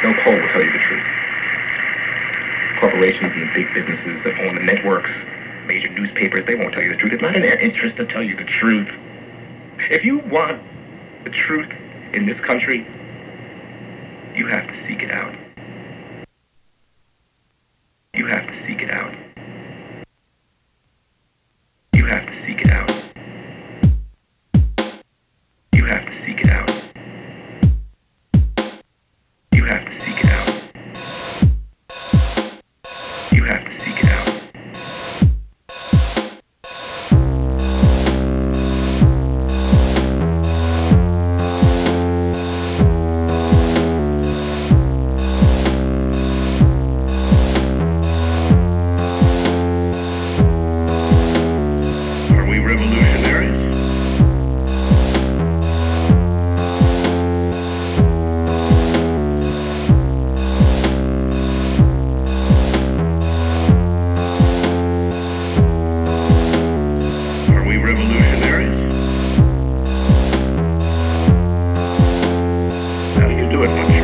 No poll will tell you the truth. Corporations and the big businesses that own the networks, major newspapers, they won't tell you the truth. It's not in their interest to tell you the truth. If you want the truth in this country, you have to seek it out. You have to seek it out. You have to seek it out. You have to seek it out. You have to seek it out. You have to seek it out. Are we revolutionaries? Are we revolutionaries? How do you do it,